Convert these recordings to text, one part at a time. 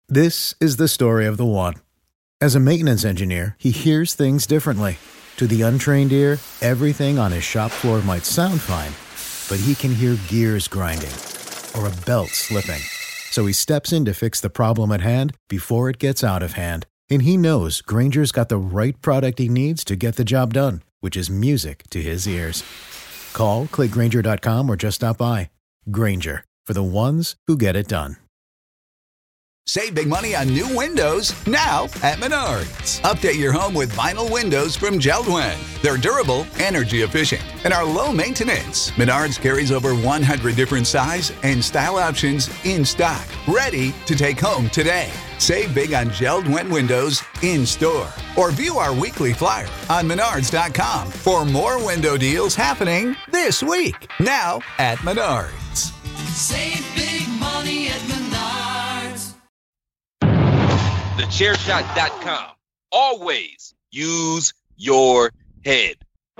This is the story of the one. As a maintenance engineer, he hears things differently. To the untrained ear, everything on his shop floor might sound fine, but he can hear gears grinding or a belt slipping. So he steps in to fix the problem at hand before it gets out of hand. And he knows Grainger's got the right product he needs to get the job done, which is music to his ears. Call, click Grainger.com, or just stop by. Grainger, for the ones who get it done. Save big money on new windows now at Menards. Update your home with vinyl windows from JELD-WEN. They're durable, energy efficient, and are low maintenance. Menards carries over 100 different size and style options in stock, ready to take home today. Save big on JELD-WEN windows in store, or view our weekly flyer on Menards.com for more window deals happening this week. Now at Menards. Save big money at Menards. TheChairShot.com. Always use your head.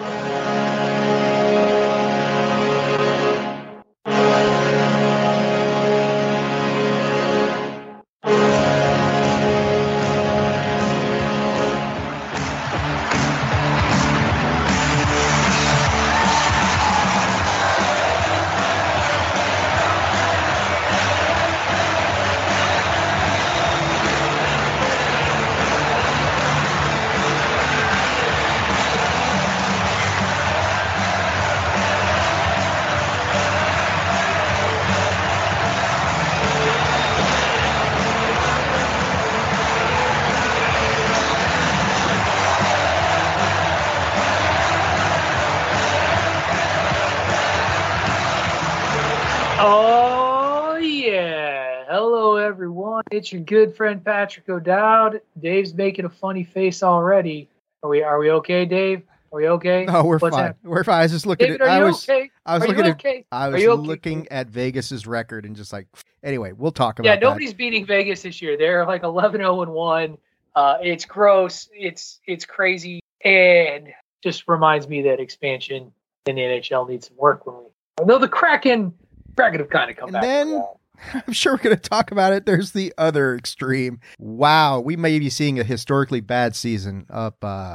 Oh, yeah. Hello, everyone. It's your good friend Patrick O'Dowd. Dave's making a funny face already. Are we okay, Dave? Are we okay? No, we're fine. Happening? We're fine. I was just looking David, at are you okay? I was Are looking you at okay? I Are was you okay? looking at Vegas's record and just like, anyway, we'll talk about Yeah, that. nobody's beating Vegas this year. They're like 11-0-1. It's gross. It's crazy. And just reminds me that expansion in the NHL needs some work although the Kraken have kind of come And back. then I'm sure we're going to talk about it. There's the other extreme. Wow, we may be seeing a historically bad season up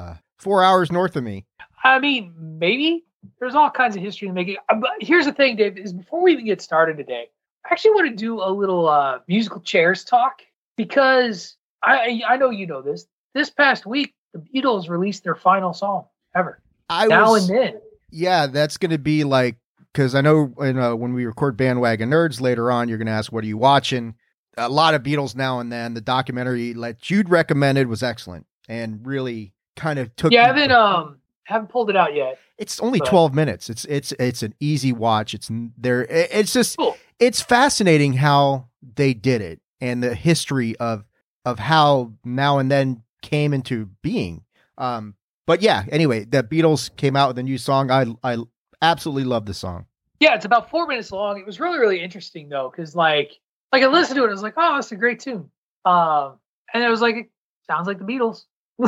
4 hours north of me. I mean, maybe there's all kinds of history to make it. But here's the thing, Dave, is before we even get started today, I actually want to do a little musical chairs talk because I know you know this. This past week, the Beatles released their final song ever. And Then. Yeah, that's going to be like, because I know when we record Bandwagon Nerds later on, you're going to ask, what are you watching? A lot of Beatles Now and Then. The documentary that Jude recommended was excellent and really kind of took. Yeah, I haven't pulled it out yet. It's only 12 minutes. It's an easy watch. It's just cool. It's fascinating how they did it and the history of how Now and Then came into being. But yeah, anyway, the Beatles came out with a new song. I absolutely love the song. Yeah, it's about 4 minutes long. It was really, really interesting though, because like I listened to it, I was like, oh, it's a great tune. And it was like, it sounds like the Beatles.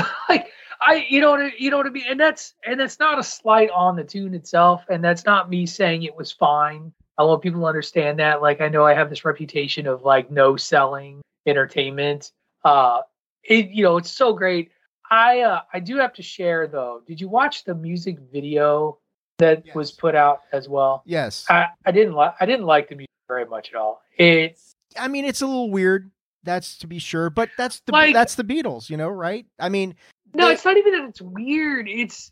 You know what I mean? And that's not a slight on the tune itself, and that's not me saying it was fine. I want people to understand that. Like, I know I have this reputation of like no selling entertainment. It's so great. I do have to share though. Did you watch the music video that was put out as well? Yes. I didn't like the music very much at all. It's a little weird. That's to be sure, but that's the Beatles, right? I mean, no, it's not even that it's weird. It's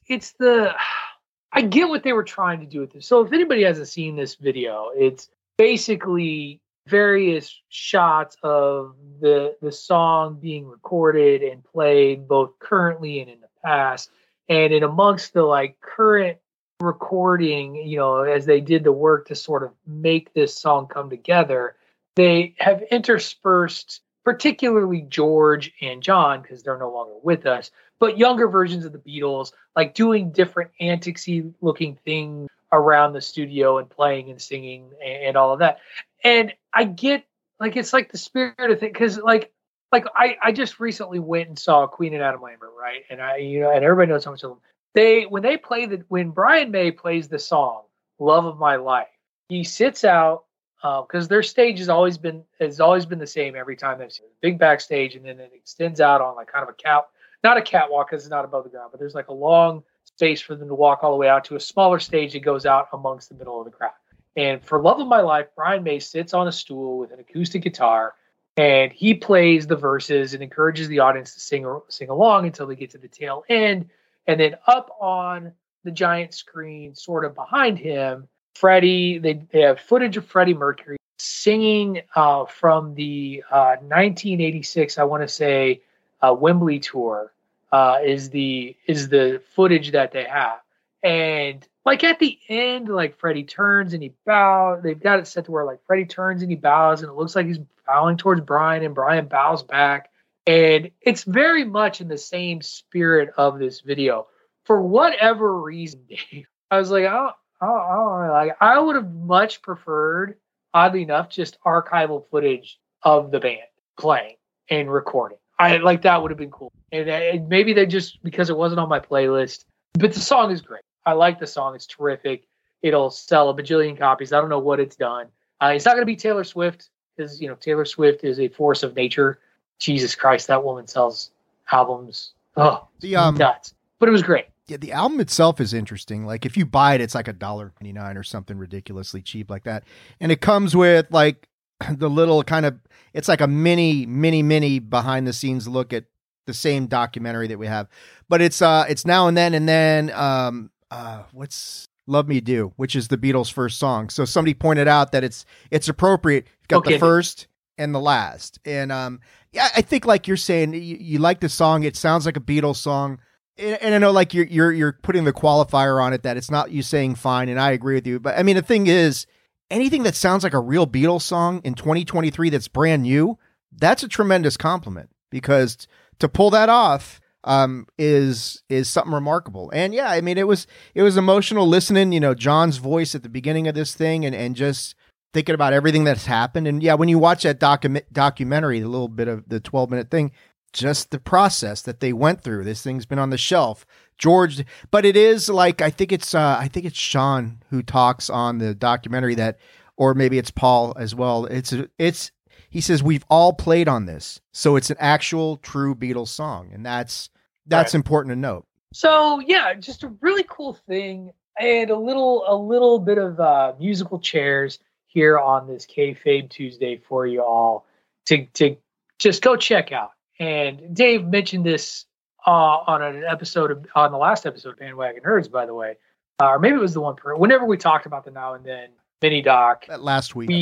I get what they were trying to do with this. So if anybody hasn't seen this video, it's basically various shots of the song being recorded and played both currently and in the past. And in amongst the like current recording, as they did the work to sort of make this song come together, they have interspersed particularly George and John, because they're no longer with us, but younger versions of the Beatles, like doing different anticsy looking things around the studio and playing and singing and all of that. And I get, like, it's like the spirit of it, because I just recently went and saw Queen and Adam Lambert, right? And and everybody knows how much of them. When Brian May plays the song "Love of My Life," he sits out because their stage has always been the same every time they've seen it. Big backstage, and then it extends out on like kind of not a catwalk because it's not above the ground, but there's like a long space for them to walk all the way out to a smaller stage that goes out amongst the middle of the crowd. And for Love of My Life, Brian May sits on a stool with an acoustic guitar, and he plays the verses and encourages the audience to sing along until they get to the tail end. And then up on the giant screen, sort of behind him, Freddie, they have footage of Freddie Mercury singing from the 1986, I want to say, Wembley tour is the footage that they have. And like at the end, like Freddie turns and he bows. They've got it set to where like Freddie turns and he bows, and it looks like he's bowing towards Brian, and Brian bows back. And it's very much in the same spirit of this video. For whatever reason, Dave, I was like, I would have much preferred, oddly enough, just archival footage of the band playing and recording. That would have been cool. And maybe they just, because it wasn't on my playlist, but the song is great. I like the song. It's terrific. It'll sell a bajillion copies. I don't know what it's done. It's not going to be Taylor Swift, because, Taylor Swift is a force of nature. Jesus Christ, that woman sells albums. Oh, nuts. But it was great. Yeah, the album itself is interesting. Like if you buy it, it's like $1.99 or something ridiculously cheap like that. And it comes with like the little kind of, it's like a mini behind the scenes look at the same documentary that we have. But it's Now and Then what's Love Me Do, which is the Beatles' first song. So somebody pointed out that it's appropriate. You've got the first and the last. And yeah, I think like you're saying, you like the song. It sounds like a Beatles song. And I know like you're putting the qualifier on it that it's not you saying fine, and I agree with you. But I mean, the thing is, anything that sounds like a real Beatles song in 2023 that's brand new, that's a tremendous compliment, because to pull that off is something remarkable. And yeah, I mean, it was emotional listening, John's voice at the beginning of this thing, and just thinking about everything that's happened. And yeah, when you watch that documentary, a little bit of the 12-minute thing, just the process that they went through. This thing's been on the shelf, George. But it is like, I think it's Sean who talks on the documentary that, or maybe it's Paul as well. He says we've all played on this, so it's an actual true Beatles song, and that's right. Important to note. So yeah, just a really cool thing, and a little bit of musical chairs here on this Kayfabe Tuesday for you all to just go check out. And Dave mentioned this on the last episode of Bandwagon Nerds, by the way, or maybe it was the one whenever we talked about the Now and Then mini doc last week.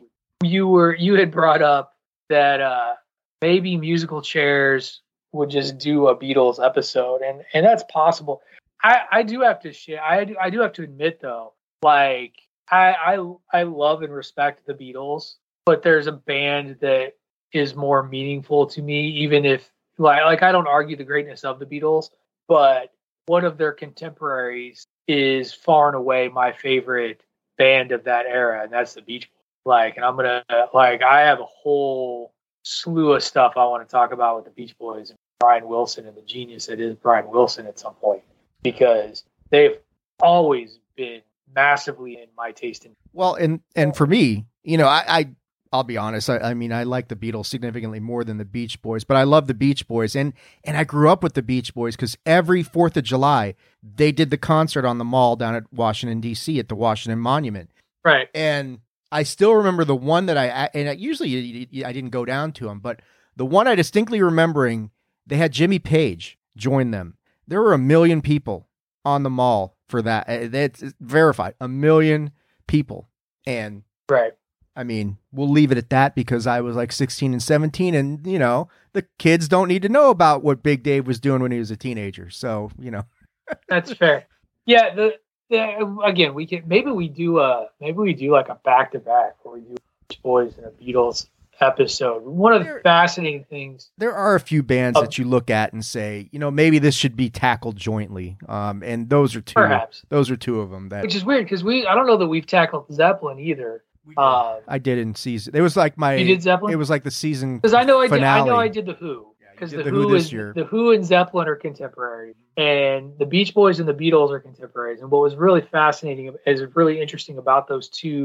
You had brought up that maybe musical chairs would just do a Beatles episode, and that's possible. I do have to share. I do have to admit though, like I love and respect the Beatles, but there's a band that is more meaningful to me, even if like I don't argue the greatness of the Beatles, but one of their contemporaries is far and away my favorite band of that era, and that's the Beach Boys. Like, and I'm gonna I have a whole slew of stuff I want to talk about with the Beach Boys and Brian Wilson and the genius that is Brian Wilson at some point, because they've always been massively in my taste. Well, and for me, I'll be honest. I mean, I like the Beatles significantly more than the Beach Boys, but I love the Beach Boys. And I grew up with the Beach Boys because every 4th of July, they did the concert on the mall down at Washington, D.C. at the Washington Monument. Right. And I still remember the one that usually I didn't go down to them, but the one I distinctly remembering, they had Jimmy Page join them. There were 1 million people on the mall for that. It's verified, 1 million people. And right. I mean, we'll leave it at that because I was like 16 and 17, and the kids don't need to know about what Big Dave was doing when he was a teenager. So, That's fair. Yeah. Again, maybe we do like a back-to-back where we do Beach Boys and a Beatles episode. One of the fascinating things. There are a few bands that you look at and say, maybe this should be tackled jointly. And those are two. Perhaps. Those are two of them. Which is weird because I don't know that we've tackled Zeppelin either. I did in season. It was like you did Zeppelin? It was like the season because I know finale. I did the Who, because the Who and Zeppelin are contemporary, and the Beach Boys and the Beatles are contemporaries. And what was really fascinating, is really interesting about those two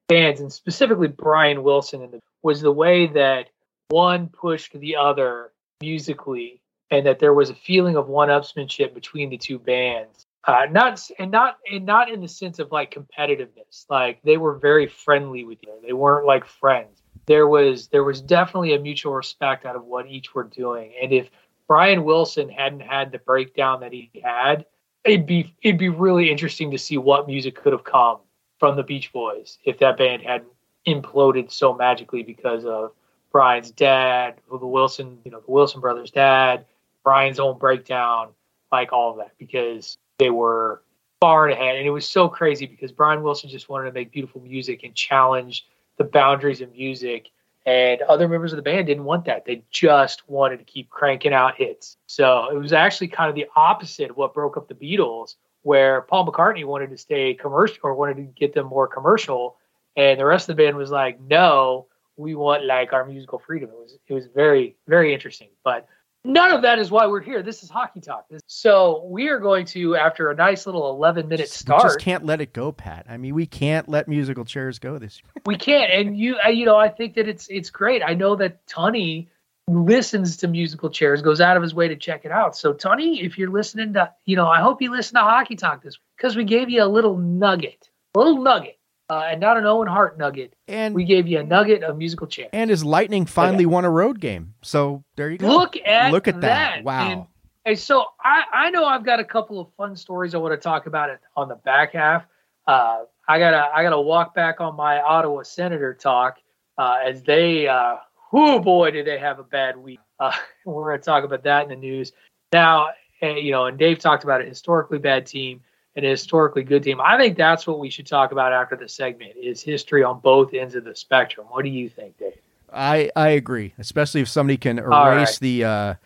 bands, and specifically Brian Wilson, was the way that one pushed the other musically, and that there was a feeling of one-upsmanship between the two bands. Not in the sense of like competitiveness. Like they were very friendly with you. They weren't like friends. There was definitely a mutual respect out of what each were doing. And if Brian Wilson hadn't had the breakdown that he had, it'd be really interesting to see what music could have come from the Beach Boys if that band hadn't imploded so magically because of Brian's dad, the Wilson brothers' dad, Brian's own breakdown, like all of that, because they were far ahead. And it was so crazy because Brian Wilson just wanted to make beautiful music and challenge the boundaries of music. And other members of the band didn't want that. They just wanted to keep cranking out hits. So it was actually kind of the opposite of what broke up the Beatles, where Paul McCartney wanted to stay commercial or wanted to get them more commercial. And the rest of the band was like, no, we want like our musical freedom. It was very, very interesting. But none of that is why we're here. This is Hockey Talk. So we are going to, after a nice little 11-minute start. We just can't let it go, Pat. I mean, we can't let musical chairs go this year. We can't. And I think that it's great. I know that Tunney listens to musical chairs, goes out of his way to check it out. So Tunney, if you're listening to, I hope you listen to Hockey Talk this week, because we gave you a little nugget. And not an Owen Hart nugget. And we gave you a nugget of musical chairs. And his Lightning finally won a road game. So there you go. Look at that. Wow. And so I know I've got a couple of fun stories I want to talk about it on the back half. I gotta walk back on my Ottawa Senator talk as they, boy, did they have a bad week. We're going to talk about that in the news. Now, and Dave talked about a historically bad team and a historically good team. I think that's what we should talk about after the segment, is history on both ends of the spectrum. What do you think, Dave? I agree, especially if somebody can erase the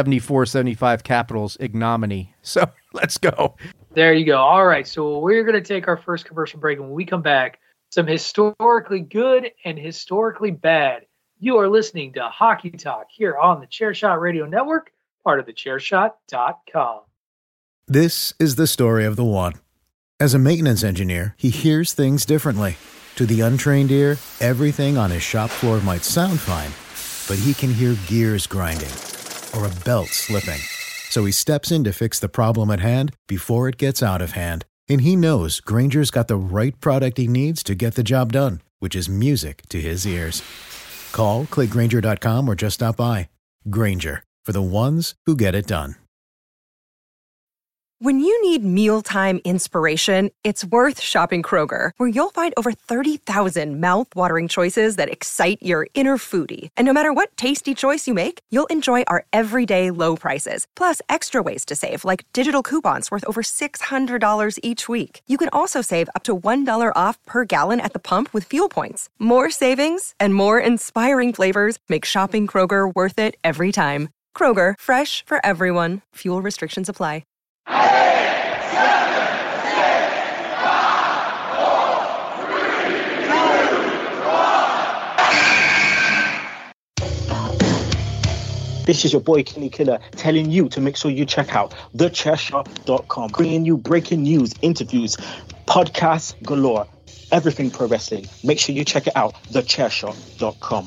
74-75 Capitals ignominy. So let's go. There you go. All right, so we're going to take our first commercial break, and when we come back, some historically good and historically bad. You are listening to Hockey Talk here on the Chairshot Radio Network, part of the Chairshot.com. This is the story of the one. As a maintenance engineer, he hears things differently. To the untrained ear, everything on his shop floor might sound fine, but he can hear gears grinding or a belt slipping. So he steps in to fix the problem at hand before it gets out of hand. And he knows Grainger's got the right product he needs to get the job done, which is music to his ears. Call, click Grainger.com, or just stop by. Grainger, for the ones who get it done. When you need mealtime inspiration, it's worth shopping Kroger, where you'll find over 30,000 mouth-watering choices that excite your inner foodie. And no matter what tasty choice you make, you'll enjoy our everyday low prices, plus extra ways to save, like digital coupons worth over $600 each week. You can also save up to $1 off per gallon at the pump with fuel points. More savings and more inspiring flavors make shopping Kroger worth it every time. Kroger, fresh for everyone. Fuel restrictions apply. This is your boy Kenny Killer telling you to make sure you check out thechairshot.com, bringing you breaking news, interviews, podcasts galore, everything pro wrestling. Make sure you check it out, thechairshot.com.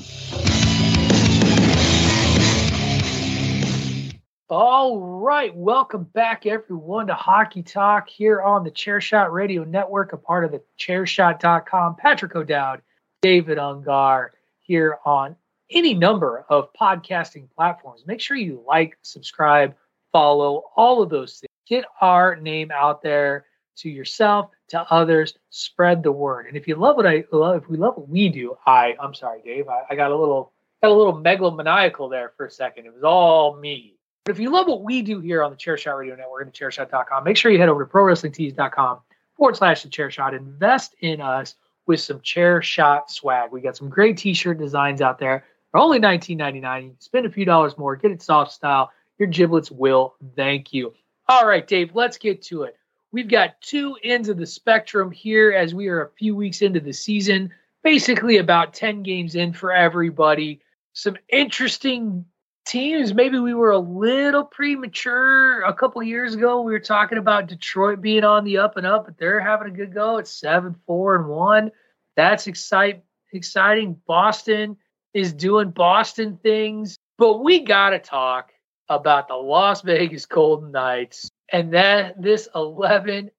All right, welcome back, everyone, to Hockey Talk here on the Chairshot Radio Network, a part of the Chairshot.com. Patrick O'Dowd, David Ungar, here on any number of podcasting platforms. Make sure you like, subscribe, follow, all of those things. Get our name out there to yourself, to others, spread the word. And if you love if we love what we do, I'm sorry, Dave, I got a little megalomaniacal there for a second. It was all me. But if you love what we do here on the Chairshot Radio Network and the Chairshot.com, make sure you head over to ProWrestlingTees.com/thechairshot. Invest in us with some Chairshot swag. We got some great t-shirt designs out there. They're only $19.99. You can spend a few dollars more, get it soft style. Your giblets will thank you. All right, Dave, let's get to it. We've got two ends of the spectrum here as we are a few weeks into the season, basically about 10 games in for everybody. Some interesting teams. Maybe we were a little premature a couple years ago. We were talking about Detroit being on the up and up, but they're having a good go. It's 7-4-1. That's exciting. Boston is doing Boston things. But we got to talk about the Las Vegas Golden Knights and this 11-0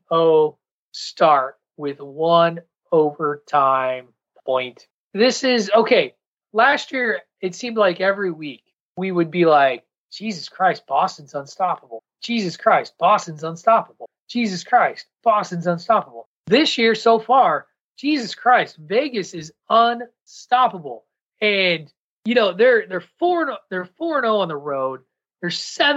start with 1 overtime point. This is okay. Last year, it seemed like every week we would be like, Jesus Christ, Boston's unstoppable. Jesus Christ, Boston's unstoppable. Jesus Christ, Boston's unstoppable. This year so far, Jesus Christ, Vegas is unstoppable. And they're 4-0 on the road. They're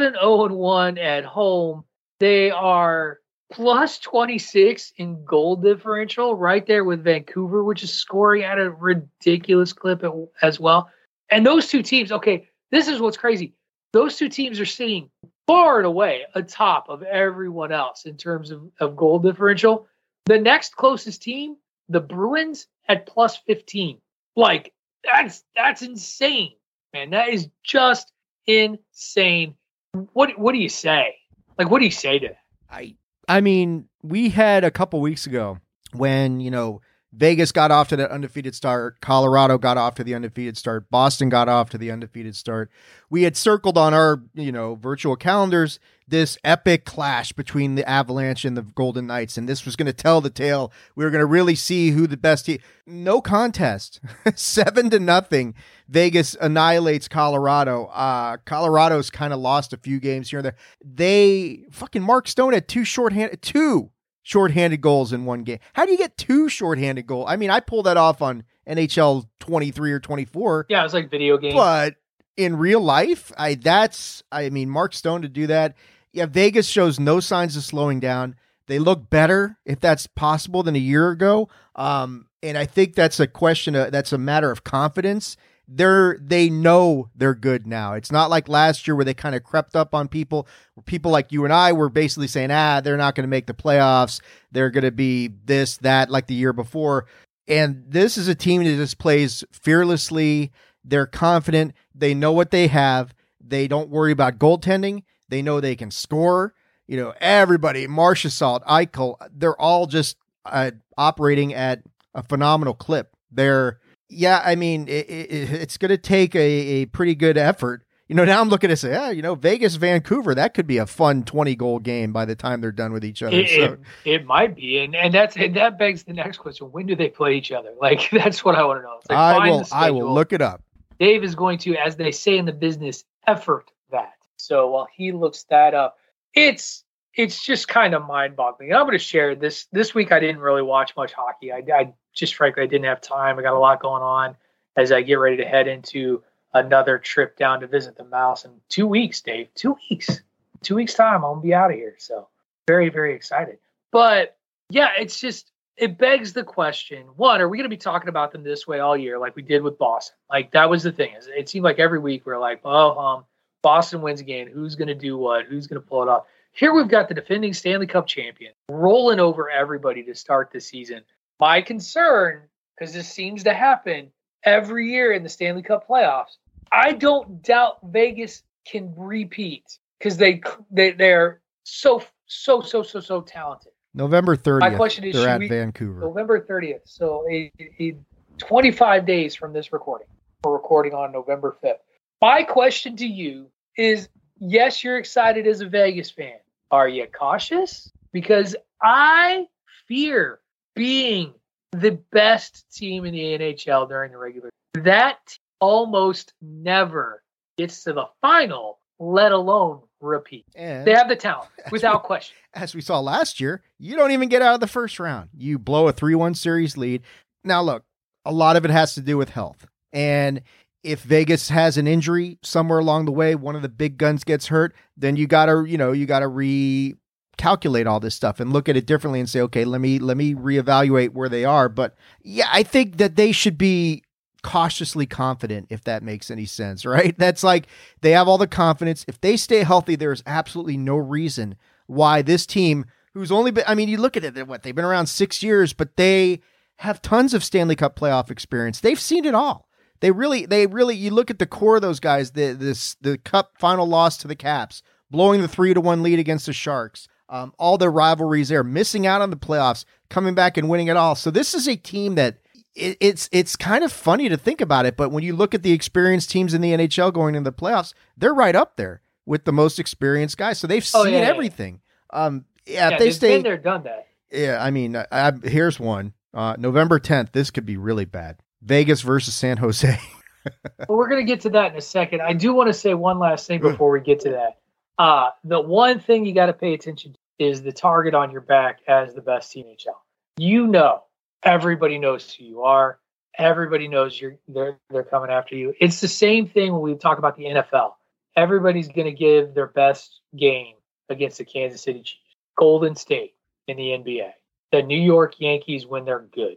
7-0-1 at home. They are plus 26 in goal differential, right there with Vancouver, which is scoring at a ridiculous clip as well. And those two teams, okay, this is what's crazy. Those two teams are sitting far and away atop of everyone else in terms of goal differential. The next closest team, the Bruins, at plus 15. Like, that's insane, man. That is just insane. What do you say? Like, what do you say to that? I mean, we had a couple weeks ago when, Vegas got off to the undefeated start. Colorado got off to the undefeated start. Boston got off to the undefeated start. We had circled on our, virtual calendars this epic clash between the Avalanche and the Golden Knights. And this was going to tell the tale. We were going to really see who the best team. No contest. 7-0. Vegas annihilates Colorado. Colorado's kind of lost a few games here and there. Mark Stone had two shorthanded goals in one game. How do you get two shorthanded goals? I mean, I pulled that off on NHL 23 or 24. Yeah, it was like video games. But in real life, Mark Stone to do that. Yeah, Vegas shows no signs of slowing down. They look better, if that's possible, than a year ago. And I think that's that's a matter of confidence. They know they're good now. It's not like last year where they kind of crept up on people. People like you and I were basically saying, they're not going to make the playoffs. They're going to be this, that, like the year before. And this is a team that just plays fearlessly. They're confident. They know what they have. They don't worry about goaltending. They know they can score. Everybody, Marchessault, Eichel, they're all just operating at a phenomenal clip. It's going to take a pretty good effort. Now I'm looking to say, Vegas, Vancouver, that could be a fun 20-goal game by the time they're done with each other. It might be. And that begs the next question. When do they play each other? Like, that's what I want to know. Like, I will look it up. Dave is going to, as they say in the business, effort that. So while he looks that up, it's just kind of mind-boggling. And I'm going to share this week. I didn't really watch much hockey. I just frankly, I didn't have time. I got a lot going on as I get ready to head into another trip down to visit the mouse in 2 weeks, Dave. 2 weeks. 2 weeks time, I'm going to be out of here. So very, very excited. But yeah, it begs the question, one, are we going to be talking about them this way all year like we did with Boston? Like, that was the thing. It seemed like every week we're like, Boston wins again. Who's going to do what? Who's going to pull it off? Here we've got the defending Stanley Cup champion rolling over everybody to start the season. My concern, because this seems to happen every year in the Stanley Cup playoffs, I don't doubt Vegas can repeat because they're so talented. November 30th, my question is, they're at Vancouver. November 30th, so 25 days from this recording. We're recording on November 5th. My question to you is, yes, you're excited as a Vegas fan. Are you cautious? Because I fear being the best team in the NHL during the regular season. That almost never gets to the final, let alone repeat. And they have the talent, without question. As we saw last year, you don't even get out of the first round. You blow a 3-1 series lead. Now, look, a lot of it has to do with health. And if Vegas has an injury somewhere along the way, one of the big guns gets hurt, then you gotta recalculate all this stuff and look at it differently and say, okay, let me reevaluate where they are. But yeah, I think that they should be cautiously confident, if that makes any sense, right? That's like, they have all the confidence. If they stay healthy, there's absolutely no reason why this team, who's only been, you look at it, they've been around 6 years, but they have tons of Stanley Cup playoff experience. They've seen it all. They really, you look at the core of those guys, the Cup final loss to the Caps, blowing the 3-1 lead against the Sharks, all the rivalries there, missing out on the playoffs, coming back and winning it all. So this is a team that it's kind of funny to think about it, but when you look at the experienced teams in the NHL going into the playoffs, they're right up there with the most experienced guys. So they've seen everything. If they stay, been there, done that. Yeah, I mean, here's one. November 10th. This could be really bad. Vegas versus San Jose. Well, we're going to get to that in a second. I do want to say one last thing before we get to that. The one thing you got to pay attention to is the target on your back as the best team in NHL. You know, everybody knows who you are. Everybody knows they're coming after you. It's the same thing when we talk about the NFL. Everybody's going to give their best game against the Kansas City Chiefs, Golden State in the NBA, the New York Yankees when they're good.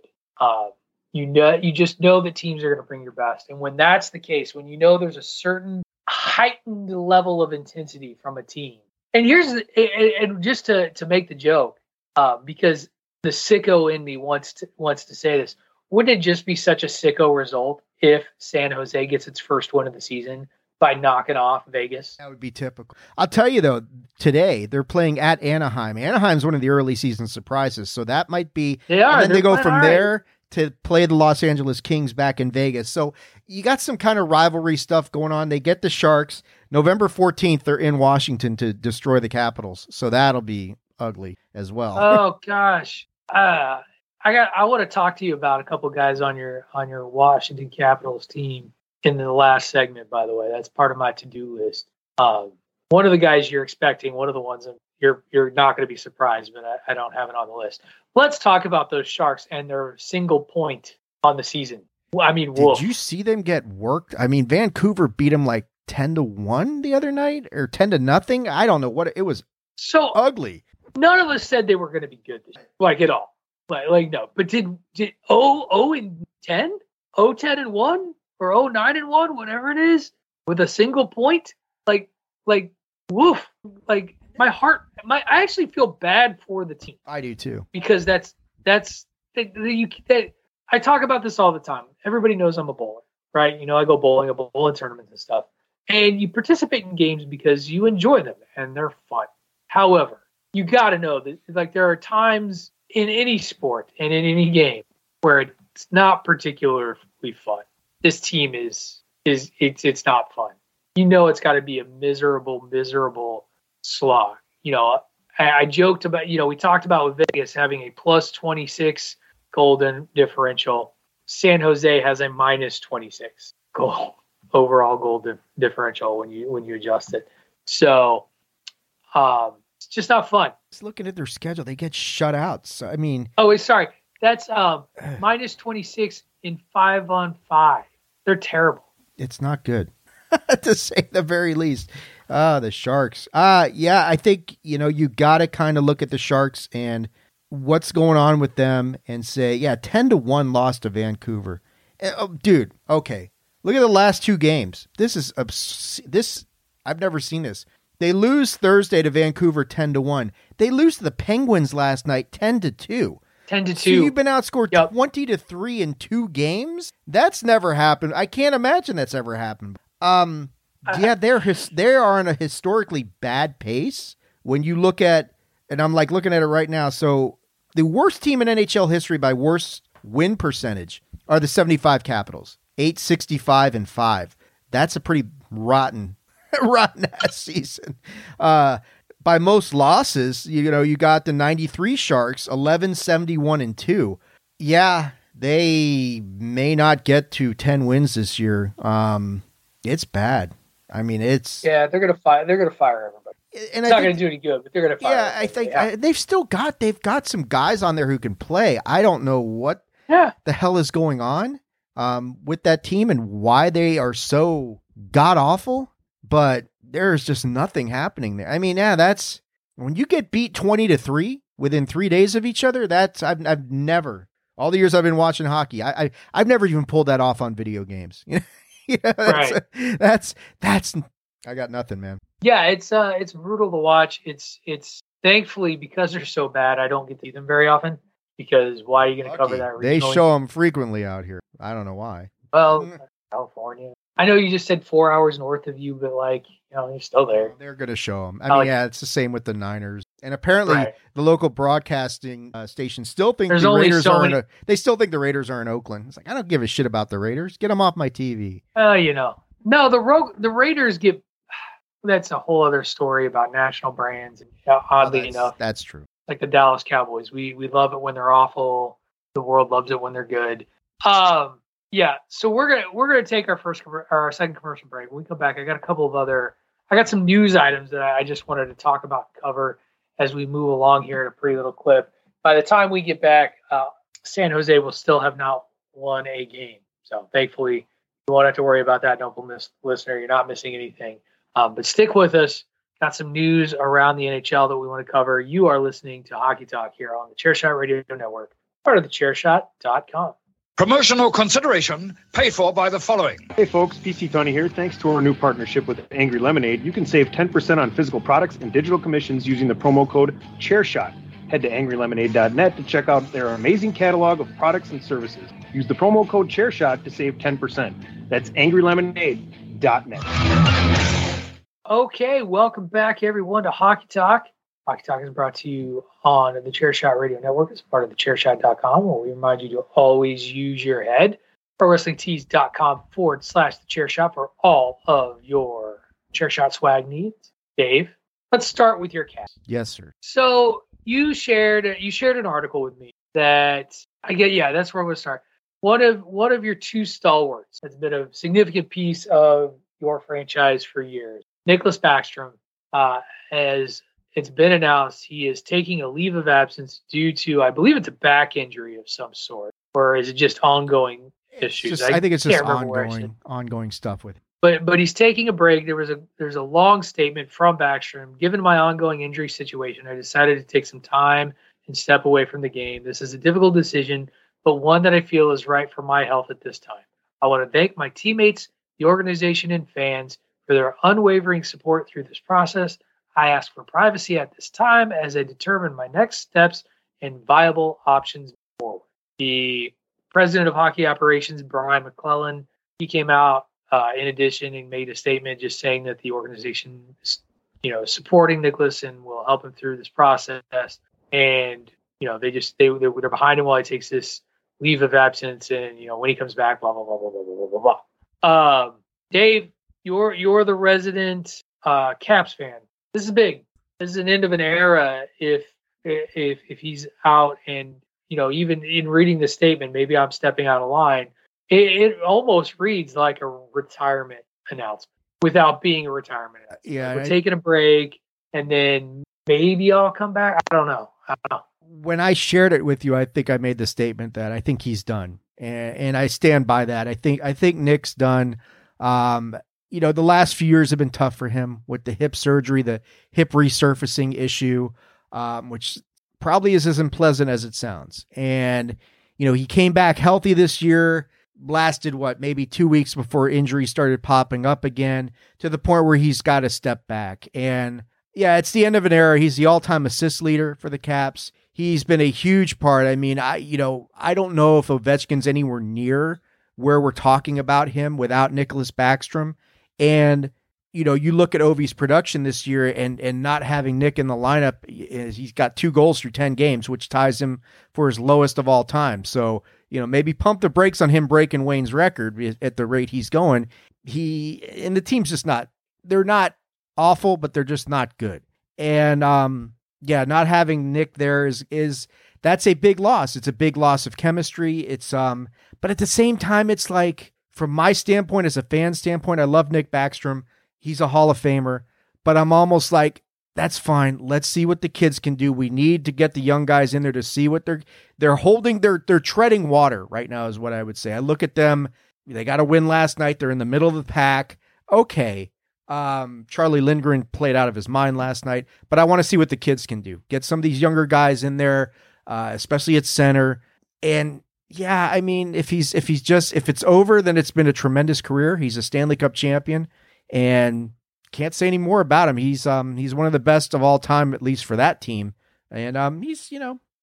You just know that teams are going to bring your best. And when that's the case, when you know there's a certain heightened level of intensity from a team. And just to make the joke, because the sicko in me wants to say this, wouldn't it just be such a sicko result if San Jose gets its first win of the season by knocking off Vegas? That would be typical. I'll tell you, though, today they're playing at Anaheim. Anaheim's one of the early season surprises, so that might be... They are. And then they go from there to play the Los Angeles Kings back in Vegas. So you got some kind of rivalry stuff going on. They get the Sharks. November 14th, they're in Washington to destroy the Capitals. So that'll be ugly as well. Oh, gosh. I want to talk to you about a couple guys on your Washington Capitals team in the last segment, by the way. That's part of my to-do list. One of the guys you're expecting, one of the ones you're not going to be surprised, but I don't have it on the list. Let's talk about those Sharks and their single point on the season. I mean, did you see them get worked? I mean, Vancouver beat them like 10-1 the other night, or 10-0. I don't know what it was. So ugly. None of us said they were going to be good this year, like at all. Like no. But did 0-10, 0-10-1, or 0-9-1, whatever it is, with a single point? Like woof. Like my heart. I actually feel bad for the team. I do too, because that's I talk about this all the time. Everybody knows I'm a bowler, right? You know, I go bowling, tournaments and stuff, and you participate in games because you enjoy them and they're fun. However, you got to know that like there are times in any sport and in any game where it's not particularly fun. This team it's not fun. You know, it's got to be a miserable slog. You know, I joked about, we talked about with Vegas having a plus 26 golden differential. San Jose has a minus 26 overall golden differential when you adjust it. So it's just not fun. Just looking at their schedule, they get shut out. So I mean, sorry, that's minus 26 in 5-on-5. They're terrible. It's not good, to say the very least. The Sharks. Yeah, I think, you got to kind of look at the Sharks and what's going on with them and say, 10-1 loss to Vancouver. Dude, okay. Look at the last two games. This is I've never seen this. They lose Thursday to Vancouver 10-1. They lose to the Penguins last night 10-2. 10-2. So you've been outscored 20-3 in 2 games? That's never happened. I can't imagine that's ever happened. They are on a historically bad pace when you look at, and I'm like looking at it right now. So the worst team in NHL history by worst win percentage are the 75 Capitals, 865-5. That's a pretty rotten ass season. By most losses, you got the 93 Sharks, 1171-2. Yeah, they may not get to 10 wins this year. It's bad. I mean, they're gonna fire everybody. And it's not gonna do any good, but they're gonna fire. Yeah, everybody. I think they've got some guys on there who can play. I don't know what the hell is going on with that team and why they are so god awful, but there's just nothing happening there. I mean, that's when you get beat 20-3 within 3 days of each other. That's I've never, all the years I've been watching hockey, I've never even pulled that off on video games. That's I got nothing, man. Yeah, it's brutal to watch. It's thankfully, because they're so bad, I don't get to see them very often, because why are you going to cover that regionally? They show them frequently out here. I don't know why. Well, California. I know you just said 4 hours north of you, but like, you're still there. They're going to show them. I mean, yeah, it's the same with the Niners. And apparently the local broadcasting station still think the Raiders are they still think the Raiders are in Oakland. It's like, I don't give a shit about the Raiders. Get them off my TV. No, the Raiders get, that's a whole other story about national brands. And oddly enough, that's true. Like the Dallas Cowboys, we love it when they're awful. The world loves it when they're good. Yeah. So we're gonna take our second commercial break. When we come back, I got some news items that I just wanted to talk about and cover as we move along here in a pretty little clip. By the time we get back, San Jose will still have not won a game. So thankfully, you won't have to worry about that, noble listener. You're not missing anything. But stick with us. Got some news around the NHL that we want to cover. You are listening to Hockey Talk here on the Chairshot Radio Network, part of the Chairshot.com. Promotional consideration paid for by the following. Hey folks, PC Tony here. Thanks to our new partnership with Angry Lemonade, you can save 10% on physical products and digital commissions using the promo code ChairShot. Head to angrylemonade.net to check out their amazing catalog of products and services. Use the promo code ChairShot to save 10%. That's angrylemonade.net. Okay, welcome back everyone to Hockey Talk. Hockey Talk is brought to you on the Chairshot Radio Network as part of the Chairshot.com, where we remind you to always use your head. ProWrestlingTees.com/the Chairshot for all of your Chairshot swag needs. Dave, let's start with your cast. Yes, sir. So you shared an article with me that that's where we'll start. One of your two stalwarts has been a significant piece of your franchise for years. Nicklas Backstrom, as it's been announced, he is taking a leave of absence due to, I believe it's a back injury of some sort, or is it just ongoing issues? I think it's just ongoing stuff with him. But he's taking a break. There's a long statement from Backstrom. Given my ongoing injury situation, I decided to take some time and step away from the game. This is a difficult decision, but one that I feel is right for my health at this time. I want to thank my teammates, the organization, and fans for their unwavering support through this process. I ask for privacy at this time as I determine my next steps and viable options forward. The president of hockey operations, Brian McClellan, he came out in addition and made a statement just saying that the organization is, supporting Nicklas and will help him through this process. And, they're behind him while he takes this leave of absence. And, when he comes back, blah, blah, blah, blah, blah, blah, blah, blah. Dave, you're the resident Caps fan. This is big. This is an end of an era if he's out. And, even in reading the statement, maybe I'm stepping out of line. It almost reads like a retirement announcement without being a retirement announcement. Yeah, we're taking a break, and then maybe I'll come back. I don't know. When I shared it with you, I think I made the statement that I think he's done, and I stand by that. I think Nick's done. The last few years have been tough for him with the hip surgery, the hip resurfacing issue, which probably is as unpleasant as it sounds. And, he came back healthy this year, lasted maybe 2 weeks before injuries started popping up again, to the point where he's got to step back. And yeah, it's the end of an era. He's the all-time assist leader for the Caps. He's been a huge part. I mean, I don't know if Ovechkin's anywhere near where we're talking about him without Nicklas Backstrom. And, you look at Ovi's production this year and not having Nick in the lineup, he's got 2 goals through 10 games, which ties him for his lowest of all time. So, maybe pump the brakes on him breaking Wayne's record at the rate he's going. And the team's just they're not awful, but they're just not good. And, not having Nick there that's a big loss. It's a big loss of chemistry. It's, but at the same time, it's like, from my standpoint, as a fan standpoint, I love Nick Backstrom. He's a Hall of Famer, but I'm almost like, that's fine. Let's see what the kids can do. We need to get the young guys in there to see what they're holding. They're treading water right now is what I would say. I look at them. They got a win last night. They're in the middle of the pack. Okay. Charlie Lindgren played out of his mind last night, but I want to see what the kids can do. Get some of these younger guys in there, especially at center. And yeah, I mean, if it's over, then it's been a tremendous career. He's a Stanley Cup champion, and can't say any more about him. He's one of the best of all time, at least for that team. And he's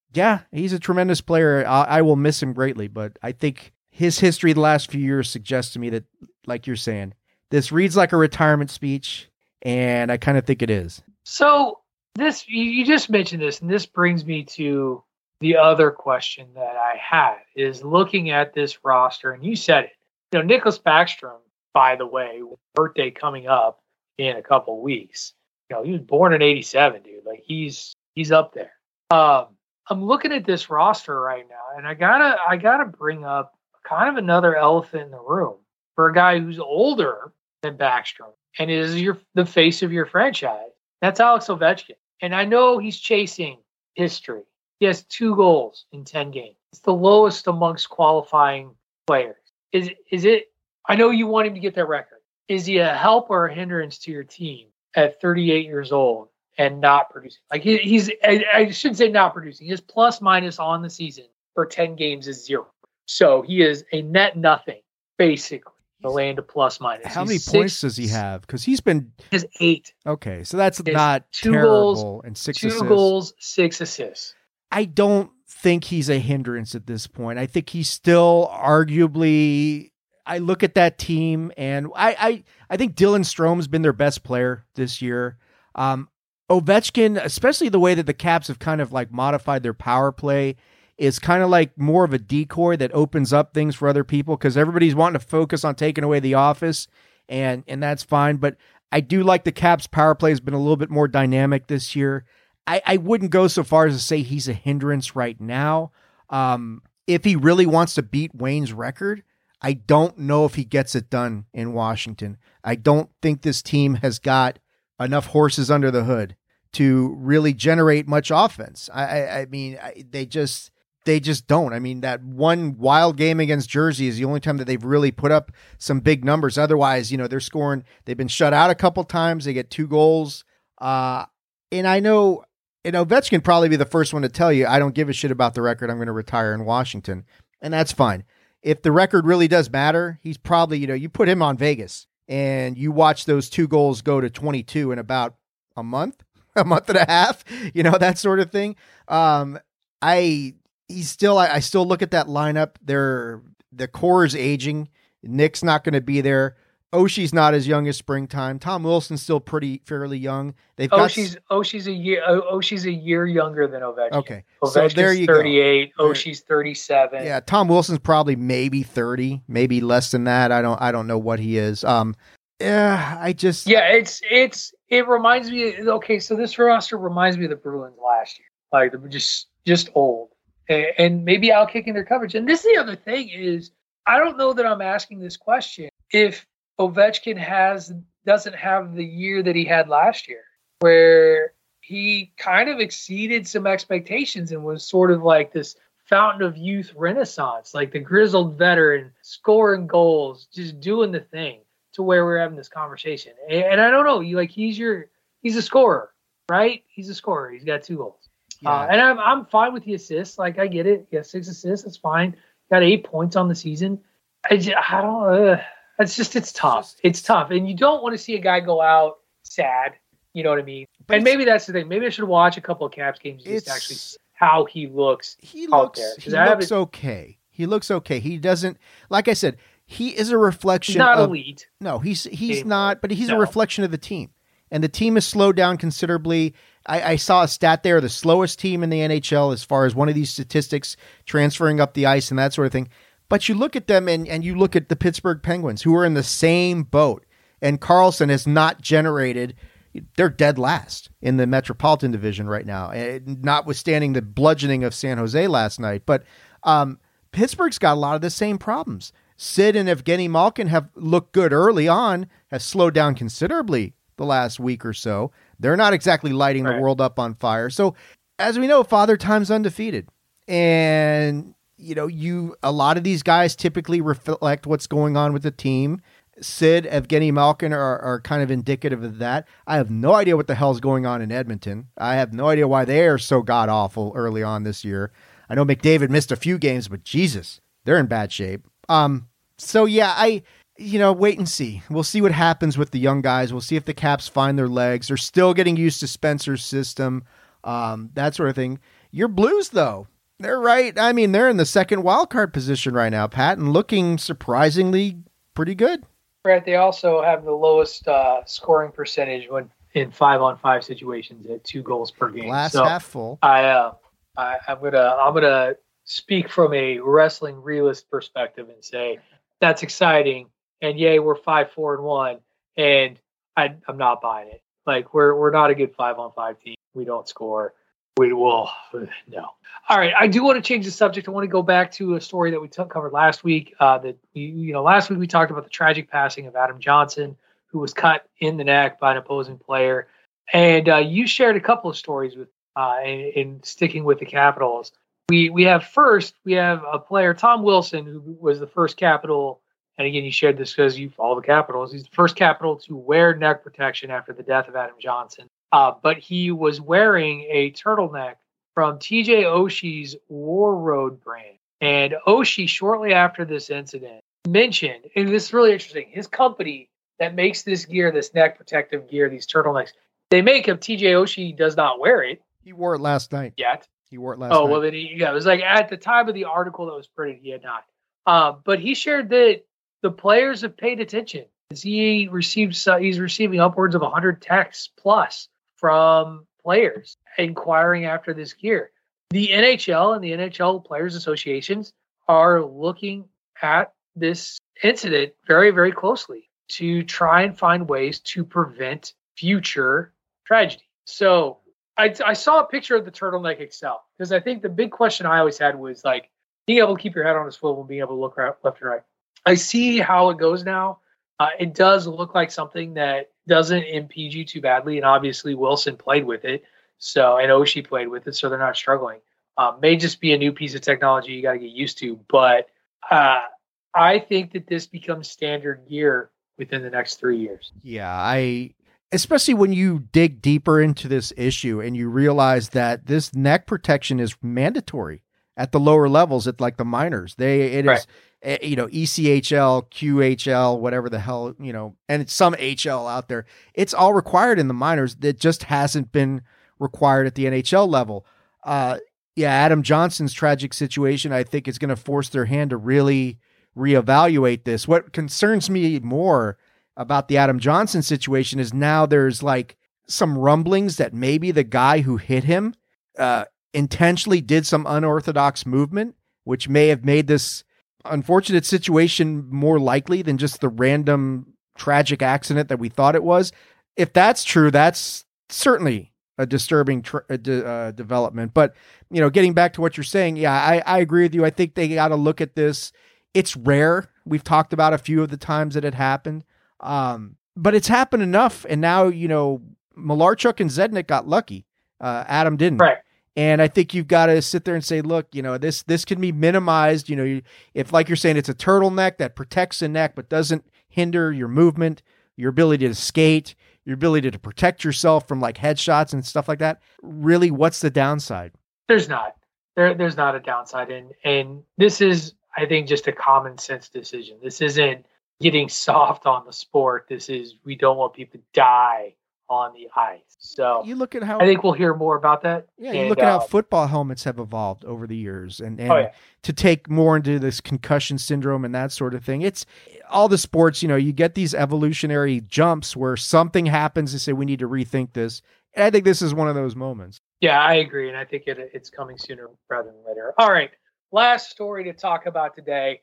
a tremendous player. I will miss him greatly, but I think his history the last few years suggests to me that like you're saying. This reads like a retirement speech, and I kind of think it is. So this, you just mentioned this, and this brings me to the other question that I had, is looking at this roster, and you said it. You know, Nicholas Backstrom, by the way, birthday coming up in a couple of weeks. You know, he was born in '87, dude. Like he's up there. I'm looking at this roster right now, and I gotta bring up kind of another elephant in the room for a guy who's older than Backstrom and is the face of your franchise. That's Alex Ovechkin. And I know he's chasing history. He has 2 goals in 10 games. It's the lowest amongst qualifying players. Is it? I know you want him to get that record. Is he a help or a hindrance to your team at 38 years old and not producing? Like I shouldn't say not producing. His plus minus on the season for 10 games is 0. So he is a net nothing, basically. The land of plus minus. How many points does he have? Because he has 8. Okay, so that's not 2 terrible. goals And 6 2 assists. goals, 6 assists. I don't think he's a hindrance at this point. I think he's still arguably. I look at that team, and I think Dylan Strome's been their best player this year. Ovechkin, especially the way that the Caps have kind of like modified their power play, is kind of like more of a decoy that opens up things for other people because everybody's wanting to focus on taking away the office, and that's fine. But I do like the Caps power play has been a little bit more dynamic this year. I wouldn't go so far as to say he's a hindrance right now. If he really wants to beat Wayne's record, I don't know if he gets it done in Washington. I don't think this team has got enough horses under the hood to really generate much offense. I mean, they just don't. I mean, that one wild game against Jersey is the only time that they've really put up some big numbers. Otherwise, they're scoring. They've been shut out a couple times. They get 2 goals. And I know, Ovechkin probably be the first one to tell you, I don't give a shit about the record. I'm going to retire in Washington. And that's fine. If the record really does matter, he's probably, you put him on Vegas and you watch those 2 goals go to 22 in about a month and a half, that sort of thing. I still look at that lineup. The core is aging. Nick's not going to be there. Oshie's not as young as Springtime. Tom Wilson's still fairly young. Oshie's a year younger than Ovechkin. Okay, Ovechkin's so there you 38. go. Oshie's 37. Yeah, Tom Wilson's probably maybe 30, maybe less than that. I don't know what he is. It reminds me. Okay, so this roster reminds me of the Bruins last year. Like they're just old, and maybe out kicking their coverage. And this is the other thing is I don't know that I'm asking this question if Ovechkin doesn't have the year that he had last year, where he kind of exceeded some expectations and was sort of like this fountain of youth renaissance, like the grizzled veteran scoring goals, just doing the thing, to where we're having this conversation. And I don't know, he's a scorer, right? He's a scorer. He's got 2 goals. Yeah. And I'm fine with the assists. Like I get it. Yeah, 6 assists. That's fine. Got 8 points on the season. I don't. It's tough. It's tough. And you don't want to see a guy go out sad. You know what I mean? And maybe that's the thing. Maybe I should watch a couple of Caps games just to actually see how he looks out there. He looks okay. He looks okay. He doesn't, like I said, he is a reflection. He's not elite. No, he's not, but he's a reflection of the team. And the team has slowed down considerably. I saw a stat there, the slowest team in the NHL as far as one of these statistics transferring up the ice and that sort of thing. But you look at them and you look at the Pittsburgh Penguins, who are in the same boat. And Carlson has not generated, they're dead last in the Metropolitan Division right now, notwithstanding the bludgeoning of San Jose last night. But Pittsburgh's got a lot of the same problems. Sid and Evgeny Malkin have looked good early on, have slowed down considerably the last week or so. They're not exactly lighting the world up on fire. So, as we know, Father Time's undefeated. And a lot of these guys typically reflect what's going on with the team. Sid, Evgeny Malkin are kind of indicative of that. I have no idea what the hell's going on in Edmonton. I have no idea why they are so god-awful early on this year. I know McDavid missed a few games, but Jesus, they're in bad shape. So yeah, wait and see. We'll see what happens with the young guys. We'll see if the Caps find their legs. They're still getting used to Spencer's system, that sort of thing. Your Blues, though. They're right. I mean, they're in the second wild card position right now, Pat, and looking surprisingly pretty good. Brett, they also have the lowest scoring percentage when in 5-on-5 situations at 2 goals per game. Glass so half full. I'm gonna speak from a wrestling realist perspective and say that's exciting. And yay, we're 5-4-1, and I'm not buying it. Like we're not a good 5-on-5 team. We don't score. We will no. All right, I do want to change the subject. I want to go back to a story that we covered last week. Last week we talked about the tragic passing of Adam Johnson, who was cut in the neck by an opposing player. And you shared a couple of stories with in sticking with the Capitals. We have a player, Tom Wilson, who was the first Capital. And again, you shared this because you follow the Capitals. He's the first Capital to wear neck protection after the death of Adam Johnson. But he was wearing a turtleneck from TJ Oshie's War Road brand. And Oshie, shortly after this incident, mentioned, and this is really interesting, his company that makes this gear, this neck protective gear, these turtlenecks, they make them. TJ Oshie does not wear it. He wore it last night. Yet. He wore it last night. Oh, well, then it was like at the time of the article that was printed, he had not. But he shared that the players have paid attention. He's receiving upwards of 100 texts plus from players inquiring after this gear. The NHL and the NHL Players Associations are looking at this incident very, very closely to try and find ways to prevent future tragedy. So I saw a picture of the turtleneck itself because I think the big question I always had was like being able to keep your head on a swivel and being able to look right, left and right. I see how it goes now. It does look like something that doesn't impede you too badly, and obviously Wilson played with it, and Oshie played with it, so they're not struggling. May just be a new piece of technology you got to get used to, but I think that this becomes standard gear within the next 3 years. Yeah, especially when you dig deeper into this issue and you realize that this neck protection is mandatory at the lower levels, at like the minors. It is, ECHL, QHL, whatever the hell, and it's some HL out there. It's all required in the minors. That just hasn't been required at the NHL level. Adam Johnson's tragic situation, I think, is going to force their hand to really reevaluate this. What concerns me more about the Adam Johnson situation is now there's like some rumblings that maybe the guy who hit him intentionally did some unorthodox movement, which may have made this unfortunate situation more likely than just the random tragic accident that we thought it was. If that's true, that's certainly a disturbing development. But, getting back to what you're saying, I agree with you. I think they got to look at this. It's rare. We've talked about a few of the times that it happened. But it's happened enough. And now, Malarchuk and Zednik got lucky. Adam didn't. Right. And I think you've got to sit there and say, look, this can be minimized. If, like you're saying, it's a turtleneck that protects the neck, but doesn't hinder your movement, your ability to skate, your ability to protect yourself from like headshots and stuff like that. Really, what's the downside? There's not. There's not a downside. And this is, I think, just a common sense decision. This isn't getting soft on the sport. This is, we don't want people to die on the ice. So you look at how I think we'll hear more about that. Yeah, you look at how football helmets have evolved over the years, and to take more into this concussion syndrome and that sort of thing. It's all the sports, you get these evolutionary jumps where something happens to say we need to rethink this. And I think this is one of those moments. Yeah, I agree, and I think it's coming sooner rather than later. All right, last story to talk about today.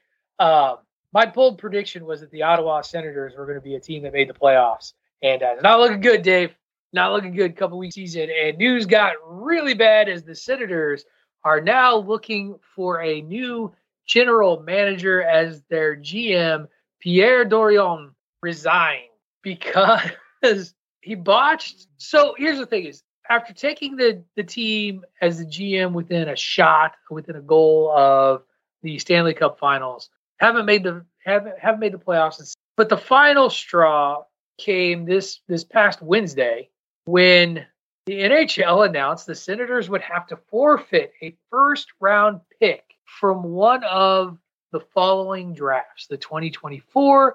My bold prediction was that the Ottawa Senators were going to be a team that made the playoffs. And it's not looking good, Dave. Not looking good. A couple weeks season. And news got really bad as the Senators are now looking for a new general manager as their GM, Pierre Dorion, resigned because he botched. So here's the thing is, after taking the team as the GM within a goal of the Stanley Cup Finals, haven't made the playoffs. But the final straw came this past Wednesday when the NHL announced the Senators would have to forfeit a first-round pick from one of the following drafts, the 2024,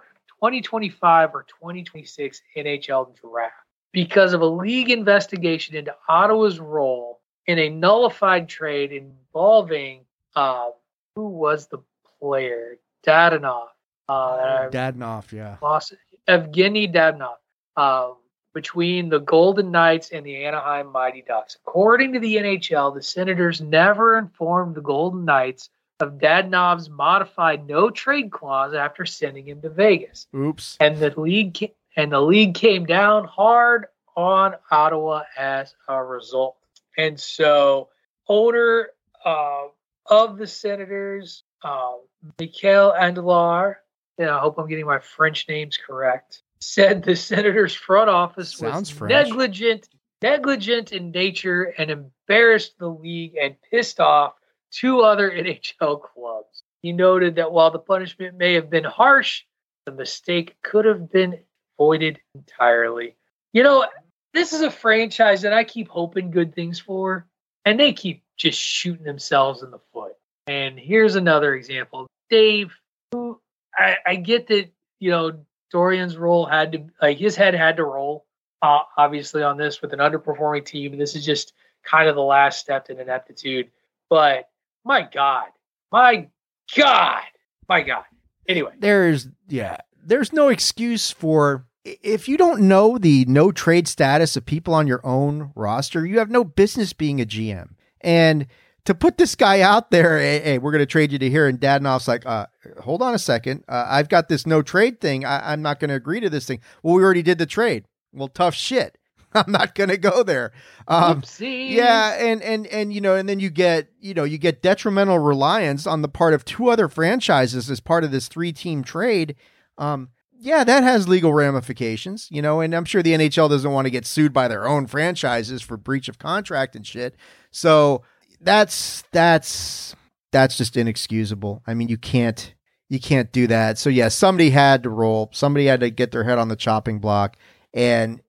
2025, or 2026 NHL draft, because of a league investigation into Ottawa's role in a nullified trade involving who was the player? Dadonov. Dadonov, yeah. Evgeny Dadonov, between the Golden Knights and the Anaheim Mighty Ducks. According to the NHL, the Senators never informed the Golden Knights of Dadonov's modified no-trade clause after sending him to Vegas. Oops. And the league came down hard on Ottawa as a result. And so, owner of the Senators, Michael Andlauer, I hope I'm getting my French names correct, said the Senators front office was negligent in nature and embarrassed the league and pissed off 2 other NHL clubs. He noted that while the punishment may have been harsh, the mistake could have been avoided entirely. This is a franchise that I keep hoping good things for, and they keep just shooting themselves in the foot. And here's another example. Dave, who I get that, Dorian's role his head had to roll, obviously, on this with an underperforming team. This is just kind of the last step in ineptitude. But my God. Anyway. There's no excuse for, if you don't know the no trade status of people on your own roster, you have no business being a GM. And to put this guy out there, hey, we're going to trade you to here, and Dadonov's like, hold on a second. I've got this no trade thing. I'm not going to agree to this thing. Well, we already did the trade. Well, tough shit. I'm not going to go there. Yeah. And then you get detrimental reliance on the part of 2 other franchises as part of this 3-team trade. Yeah, that has legal ramifications, and I'm sure the NHL doesn't want to get sued by their own franchises for breach of contract and shit. So that's just inexcusable. I mean, you can't do that. So yeah, somebody had to roll. Somebody had to get their head on the chopping block. And,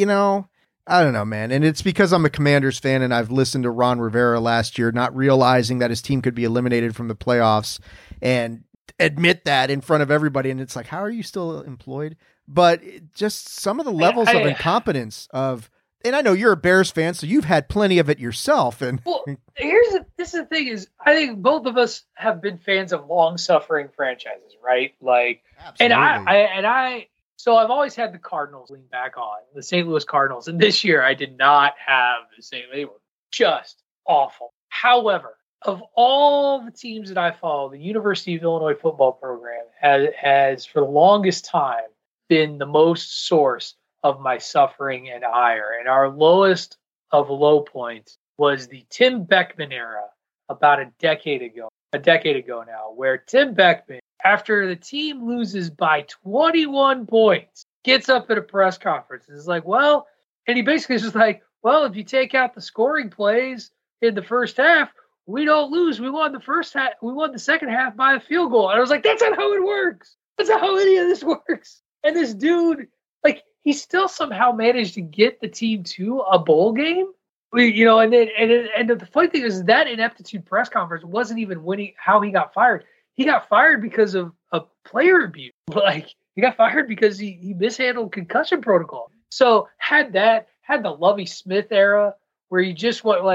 I don't know, man. And it's because I'm a Commanders fan and I've listened to Ron Rivera last year, not realizing that his team could be eliminated from the playoffs and admit that in front of everybody. And it's like, how are you still employed? But just some of the levels of incompetence and I know you're a Bears fan, so you've had plenty of it yourself. And this is the thing is, I think both of us have been fans of long-suffering franchises, right? Like, absolutely. So I've always had the Cardinals lean back on, the St. Louis Cardinals. And this year I did not have the same. They were just awful. However, of all the teams that I follow, the University of Illinois football program has for the longest time been the most source of my suffering and ire. And our lowest of low points was the Tim Beckman era about a decade ago now, where Tim Beckman, after the team loses by 21 points, gets up at a press conference and is like, and he basically is just like, if you take out the scoring plays in the first half, we don't lose. We won the first half. We won the second half by a field goal. And I was like, that's not how it works. That's not how any of this works. And this dude, he still somehow managed to get the team to a bowl game. And the funny thing is that ineptitude press conference wasn't even how he got fired. He got fired because of player abuse. He got fired because he mishandled concussion protocol. So had the Lovie Smith era where you just went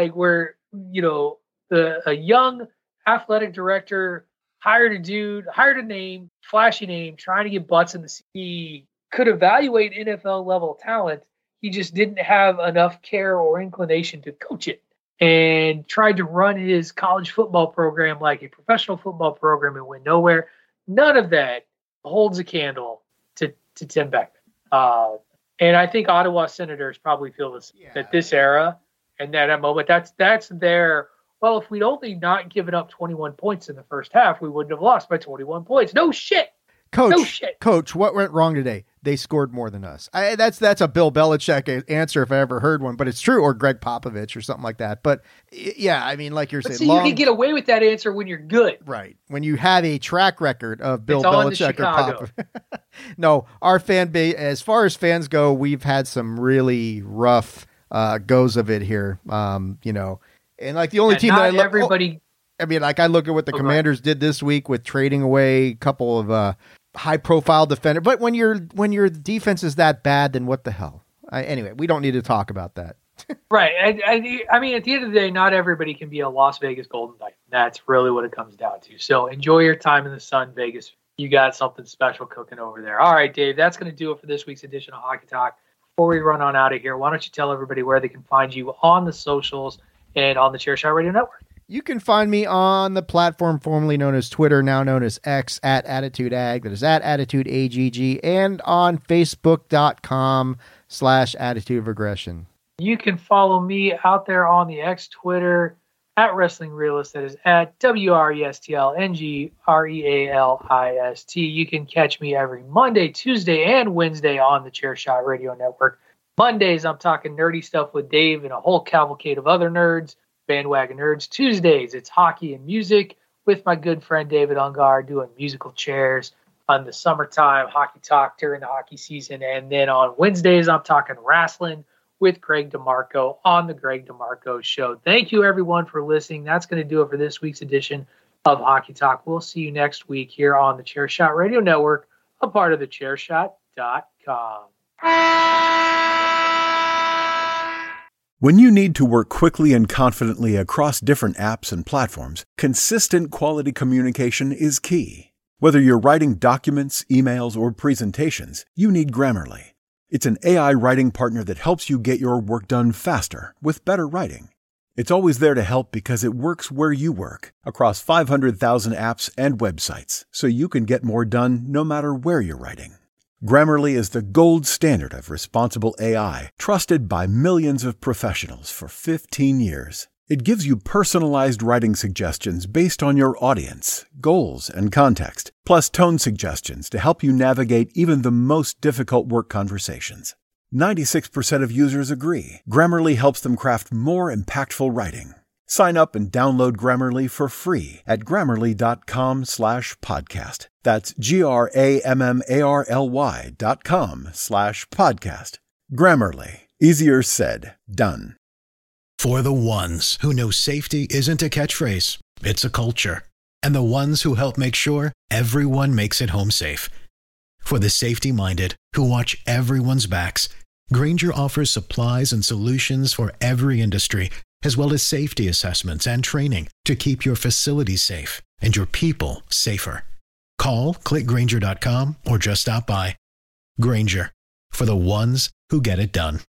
a young athletic director hired a name, flashy name, trying to get butts in the seat. He could evaluate NFL level talent. He just didn't have enough care or inclination to coach it, and tried to run his college football program like a professional football program and went nowhere. None of that holds a candle to Tim Beckman. And I think Ottawa Senators probably feel this, that this era and that moment, that's their, if we'd only not given up 21 points in the first half, we wouldn't have lost by 21 points. No shit. Coach, what went wrong today? They scored more than us. That's a Bill Belichick answer if I ever heard one, but it's true. Or Greg Popovich or something like that. But yeah, I mean, like you're saying, you can get away with that answer when you're good, right? When you have a track record of Bill Belichick or Popovich. No, our fan base, as far as fans go, we've had some really rough goes of it here. And like the only team that I look at what the Commanders did this week with trading away a couple of high-profile defender. But when your defense is that bad, then what the hell? Anyway, we don't need to talk about that. Right. I mean, at the end of the day, not everybody can be a Las Vegas Golden Knight. That's really what it comes down to. So enjoy your time in the sun, Vegas. you got something special cooking over there. All right, Dave, that's going to do it for this week's edition of Hockey Talk. Before we run on out of here, why don't you tell everybody where they can find you on the socials and on the Chairshot Radio Network? You can find me on the platform formerly known as Twitter, now known as X, at AttitudeAg. That is at AttitudeAGG, and on Facebook.com/AttitudeOfAggression. You can follow me out there on the X Twitter at Wrestling Realist. That is at WRESTLNGREALIST. You can catch me every Monday, Tuesday, and Wednesday on the Chairshot Radio Network. Mondays, I'm talking nerdy stuff with Dave and a whole cavalcade of other nerds, bandwagon nerds. Tuesdays, it's hockey and music with my good friend David Ungar doing musical chairs on the summertime hockey talk during the hockey season. And then on Wednesdays, I'm talking wrestling with Greg DeMarco on the Greg DeMarco Show. Thank you, everyone, for listening. That's going to do it for this week's edition of Hockey Talk. We'll see you next week here on the Chairshot Radio Network, a part of the Chairshot.com. When you need to work quickly and confidently across different apps and platforms, consistent quality communication is key. Whether you're writing documents, emails, or presentations, you need Grammarly. It's an AI writing partner that helps you get your work done faster with better writing. It's always there to help because it works where you work, across 500,000 apps and websites, so you can get more done no matter where you're writing. Grammarly is the gold standard of responsible AI, trusted by millions of professionals for 15 years. It gives you personalized writing suggestions based on your audience, goals, and context, plus tone suggestions to help you navigate even the most difficult work conversations. 96% of users agree. Grammarly helps them craft more impactful writing. Sign up and download Grammarly for free at Grammarly.com/podcast. That's GRAMMARLY.com/podcast. Grammarly. Easier said, done. For the ones who know safety isn't a catchphrase, it's a culture. And the ones who help make sure everyone makes it home safe. For the safety-minded who watch everyone's backs, Grainger offers supplies and solutions for every industry, as well as safety assessments and training to keep your facilities safe and your people safer. Call, click Grainger.com, or just stop by. Grainger, for the ones who get it done.